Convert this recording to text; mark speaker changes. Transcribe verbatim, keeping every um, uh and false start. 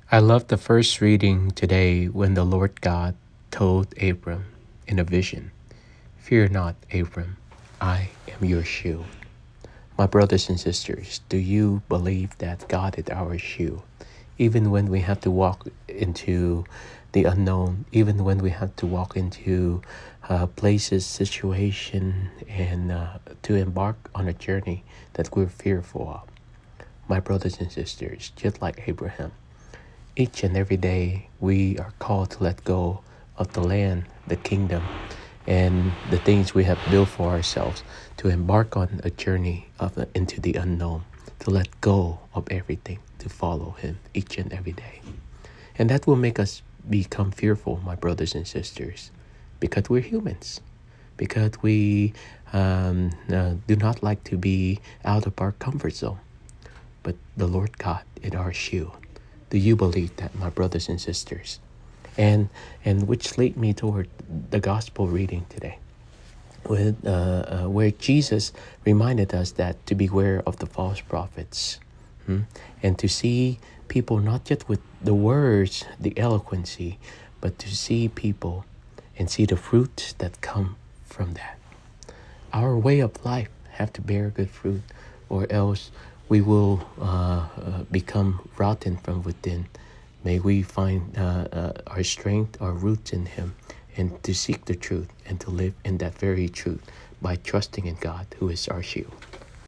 Speaker 1: I love the first reading today when the Lord God told Abram in a vision, "Fear not, Abram, I am your shield." My brothers and sisters, do you believe that God is our shield? Even when we have to walk into the unknown, even when we have to walk into uh, places, situation, and uh, to embark on a journey that we're fearful of. My brothers and sisters, just like Abraham, each and every day we are called to let go of the land, the kingdom, and the things we have built for ourselves, to embark on a journey of the, into the unknown, to let go of everything, to follow Him each and every day. And that will make us become fearful, my brothers and sisters, because we're humans, because we um, uh, do not like to be out of our comfort zone. But the Lord God is our shield. Do you believe that, my brothers and sisters? And and which lead me toward the gospel reading today, with uh, uh, where Jesus reminded us that to beware of the false prophets, hmm? and to see people not just with the words, the eloquency, but to see people and see the fruits that come from that. Our way of life have to bear good fruit, or else we will uh, uh, become rotten from within. May we find uh, uh, our strength, our roots in Him, and to seek the truth and to live in that very truth by trusting in God, who is our shield.